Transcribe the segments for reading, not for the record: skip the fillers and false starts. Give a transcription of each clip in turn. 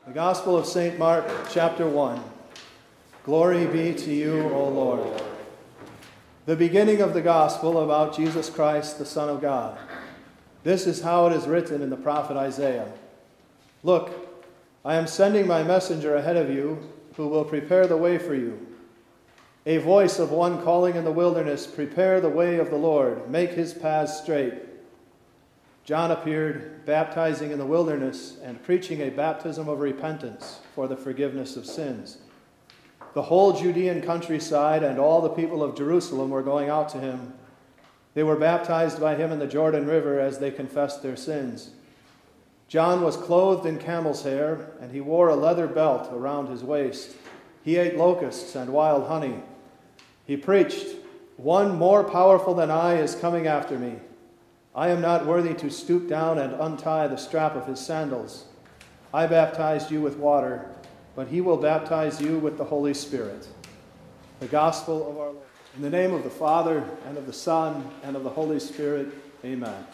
The Gospel of St. Mark, chapter 1. Glory be to you, O Lord. The beginning of the Gospel about Jesus Christ, the Son of God. This is how it is written in the prophet Isaiah. Look, I am sending my messenger ahead of you, who will prepare the way for you. A voice of one calling in the wilderness, prepare the way of the Lord, make his paths straight. John appeared, baptizing in the wilderness and preaching a baptism of repentance for the forgiveness of sins. The whole Judean countryside and all the people of Jerusalem were going out to him. They were baptized by him in the Jordan River as they confessed their sins. John was clothed in camel's hair, and he wore a leather belt around his waist. He ate locusts and wild honey. He preached, "One more powerful than I is coming after me. I am not worthy to stoop down and untie the strap of his sandals. I baptized you with water, but he will baptize you with the Holy Spirit." The Gospel of our Lord. In the name of the Father, and of the Son, and of the Holy Spirit, amen.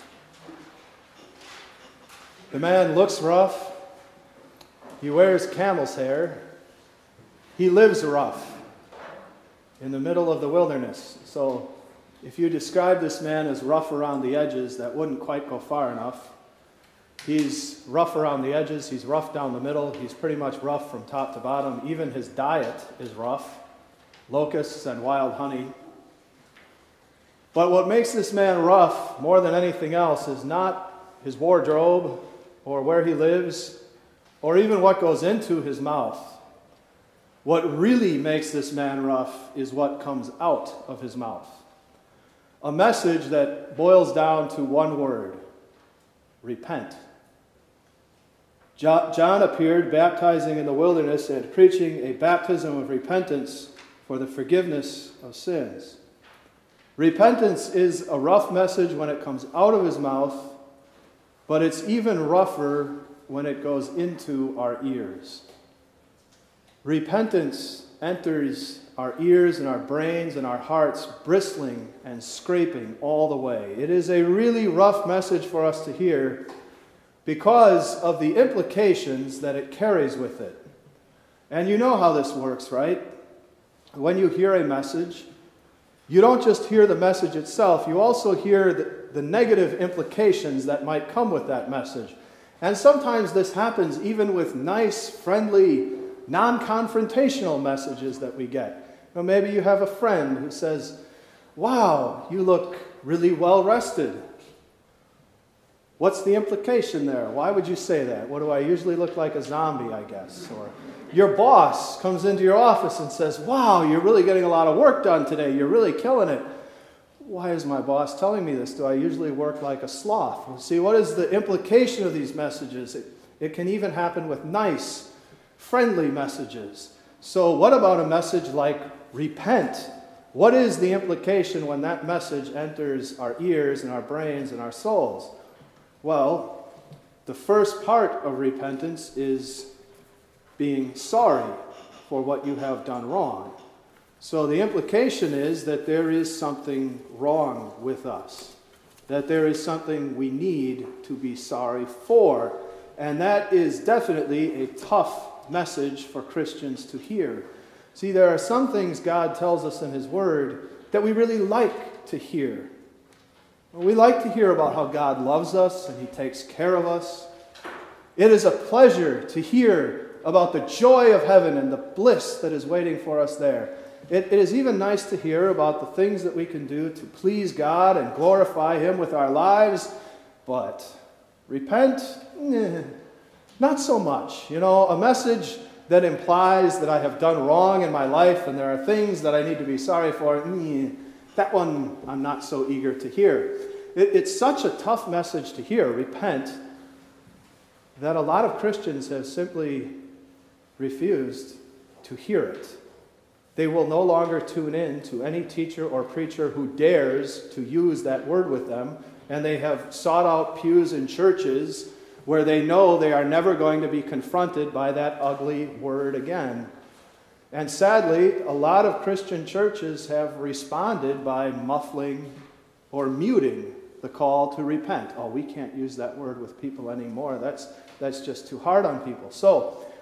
The man looks rough. He wears camel's hair. He lives rough in the middle of the wilderness. So if you describe this man as rough around the edges, that wouldn't quite go far enough. He's rough around the edges. He's rough down the middle. He's pretty much rough from top to bottom. Even his diet is rough. Locusts and wild honey. But what makes this man rough more than anything else is not his wardrobe or where he lives or even what goes into his mouth. What really makes this man rough is what comes out of his mouth. A message that boils down to one word: repent. John appeared baptizing in the wilderness and preaching a baptism of repentance for the forgiveness of sins. Repentance is a rough message when it comes out of his mouth, but it's even rougher when it goes into our ears. Repentance enters our ears and our brains and our hearts bristling and scraping all the way. It is a really rough message for us to hear because of the implications that it carries with it. And you know how this works, right? When you hear a message, you don't just hear the message itself, you also hear the negative implications that might come with that message. And sometimes this happens even with nice, friendly, non-confrontational messages that we get. Or maybe you have a friend who says, "Wow, you look really well rested." What's the implication there? Why would you say that? What do I usually look like? A zombie, I guess. Or your boss comes into your office and says, "Wow, you're really getting a lot of work done today. You're really killing it." Why is my boss telling me this? Do I usually work like a sloth? Well, see, what is the implication of these messages? It can even happen with nice, friendly messages. So what about a message like repent? What is the implication when that message enters our ears and our brains and our souls? Well, the first part of repentance is being sorry for what you have done wrong. So the implication is that there is something wrong with us, that there is something we need to be sorry for, and that is definitely a tough message for Christians to hear. See, there are some things God tells us in His Word that we really like to hear. We like to hear about how God loves us and He takes care of us. It is a pleasure to hear about the joy of heaven and the bliss that is waiting for us there. It is even nice to hear about the things that we can do to please God and glorify Him with our lives. But repent? Not so much. A message that implies that I have done wrong in my life and there are things that I need to be sorry for, that one I'm not so eager to hear. It's such a tough message to hear, repent, that a lot of Christians have simply refused to hear it. They will no longer tune in to any teacher or preacher who dares to use that word with them, and they have sought out pews in churches where they know they are never going to be confronted by that ugly word again. And sadly, a lot of Christian churches have responded by muffling or muting the call to repent. Oh, we can't use that word with people anymore. That's just too hard on people. So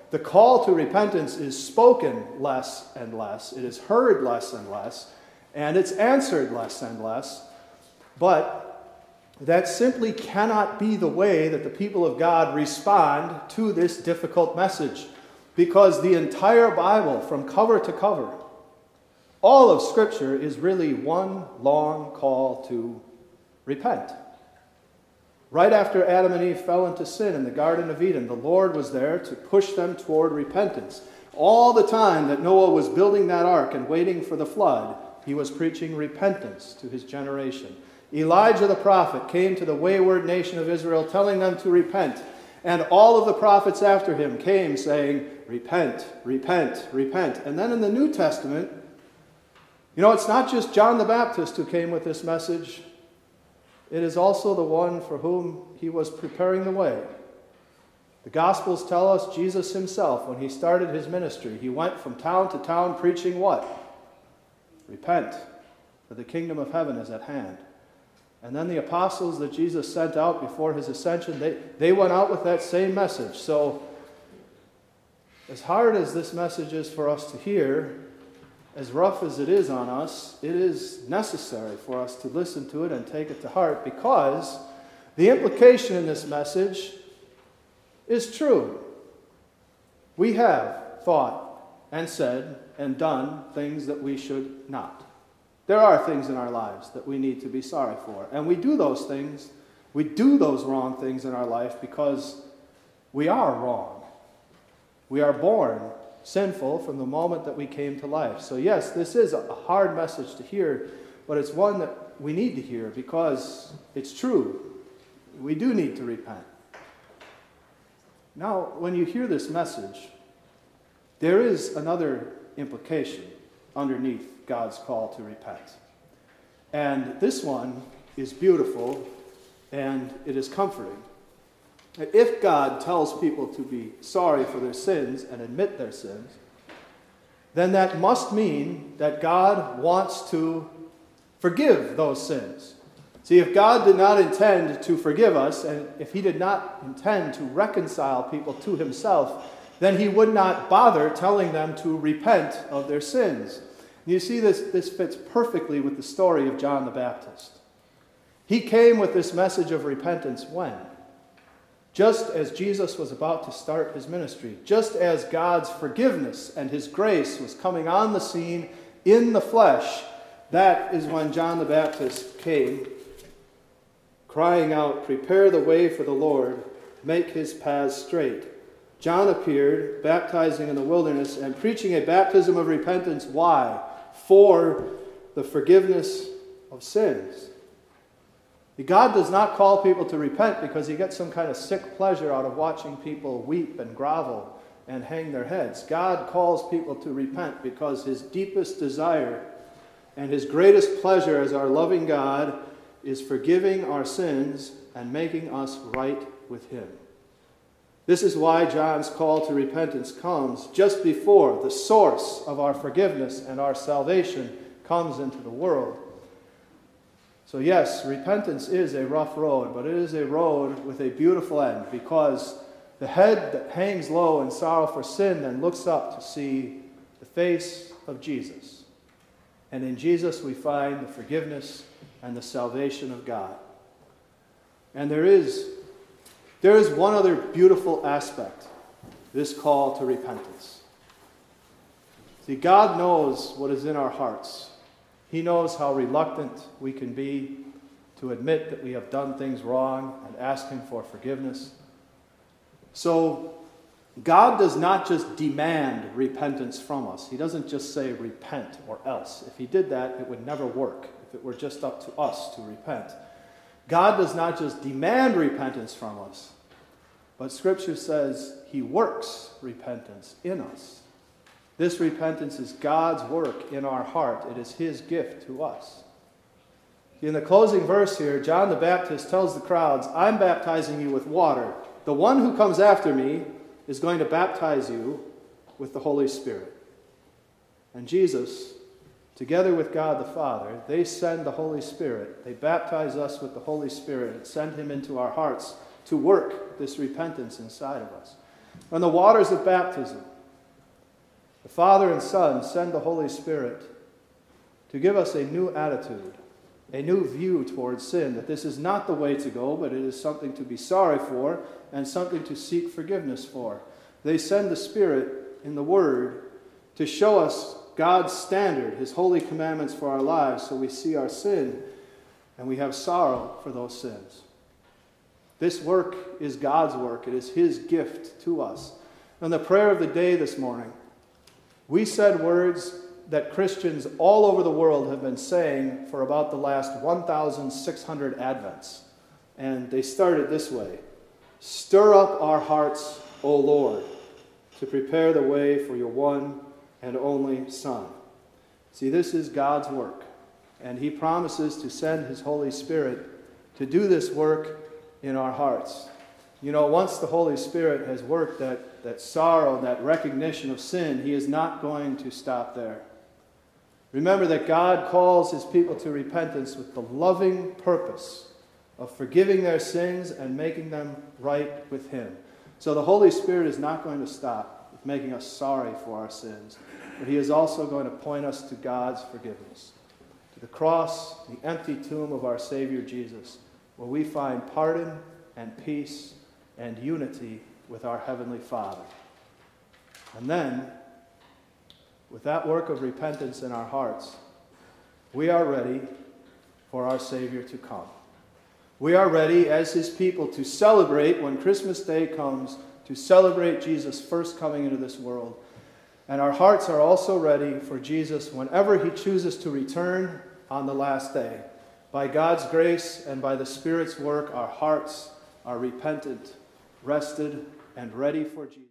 the call to repentance is spoken less and less, it is heard less and less, and it's answered less and less. But that simply cannot be the way that the people of God respond to this difficult message, because the entire Bible, from cover to cover, all of Scripture is really one long call to repent. Right after Adam and Eve fell into sin in the Garden of Eden, the Lord was there to push them toward repentance. All the time that Noah was building that ark and waiting for the flood, he was preaching repentance to his generation. Elijah the prophet came to the wayward nation of Israel, telling them to repent. And all of the prophets after him came saying, repent, repent, repent. And then in the New Testament, it's not just John the Baptist who came with this message. It is also the one for whom he was preparing the way. The Gospels tell us Jesus himself, when he started his ministry, he went from town to town preaching what? Repent, for the kingdom of heaven is at hand. And then the apostles that Jesus sent out before his ascension, they went out with that same message. So, as hard as this message is for us to hear, as rough as it is on us, it is necessary for us to listen to it and take it to heart, because the implication in this message is true. We have thought and said and done things that we should not. There are things in our lives that we need to be sorry for. And we do those things, we do those wrong things in our life because we are wrong. We are born sinful from the moment that we came to life. So yes, this is a hard message to hear, but it's one that we need to hear because it's true. We do need to repent. Now, when you hear this message, there is another implication underneath God's call to repent. And this one is beautiful and it is comforting. If God tells people to be sorry for their sins and admit their sins, then that must mean that God wants to forgive those sins. See, if God did not intend to forgive us, and if he did not intend to reconcile people to himself, then he would not bother telling them to repent of their sins. You see, this fits perfectly with the story of John the Baptist. He came with this message of repentance when? Just as Jesus was about to start his ministry, just as God's forgiveness and his grace was coming on the scene in the flesh, that is when John the Baptist came, crying out, "Prepare the way for the Lord, make his paths straight." John appeared, baptizing in the wilderness and preaching a baptism of repentance. Why? For the forgiveness of sins. God does not call people to repent because he gets some kind of sick pleasure out of watching people weep and grovel and hang their heads. God calls people to repent because his deepest desire and his greatest pleasure as our loving God is forgiving our sins and making us right with him. This is why John's call to repentance comes just before the source of our forgiveness and our salvation comes into the world. So yes, repentance is a rough road, but it is a road with a beautiful end, because the head that hangs low in sorrow for sin then looks up to see the face of Jesus. And in Jesus we find the forgiveness and the salvation of God. And there is one other beautiful aspect to this call to repentance. See, God knows what is in our hearts. He knows how reluctant we can be to admit that we have done things wrong and ask him for forgiveness. So God does not just demand repentance from us. He doesn't just say repent or else. If he did that, it would never work if it were just up to us to repent. God does not just demand repentance from us, but Scripture says he works repentance in us. This repentance is God's work in our heart. It is his gift to us. In the closing verse here, John the Baptist tells the crowds, "I'm baptizing you with water. The one who comes after me is going to baptize you with the Holy Spirit." And Jesus, together with God the Father, they send the Holy Spirit. They baptize us with the Holy Spirit and send him into our hearts to work this repentance inside of us. On the waters of baptism, the Father and Son send the Holy Spirit to give us a new attitude, a new view towards sin, that this is not the way to go, but it is something to be sorry for and something to seek forgiveness for. They send the Spirit in the Word to show us God's standard, His holy commandments for our lives, so we see our sin and we have sorrow for those sins. This work is God's work. It is His gift to us. In the prayer of the day this morning, we said words that Christians all over the world have been saying for about the last 1,600 Advents. And they started this way: "Stir up our hearts, O Lord, to prepare the way for your one and only Son." See, this is God's work. And He promises to send His Holy Spirit to do this work in our hearts. You know, once the Holy Spirit has worked that sorrow, that recognition of sin, He is not going to stop there. Remember that God calls His people to repentance with the loving purpose of forgiving their sins and making them right with Him. So the Holy Spirit is not going to stop with making us sorry for our sins, but He is also going to point us to God's forgiveness, to the cross, the empty tomb of our Savior Jesus, where we find pardon and peace and unity with our Heavenly Father. And then, with that work of repentance in our hearts, we are ready for our Savior to come. We are ready as His people to celebrate when Christmas Day comes, to celebrate Jesus' first coming into this world. And our hearts are also ready for Jesus whenever He chooses to return on the last day. By God's grace and by the Spirit's work, our hearts are repentant, rested, and ready for Jesus.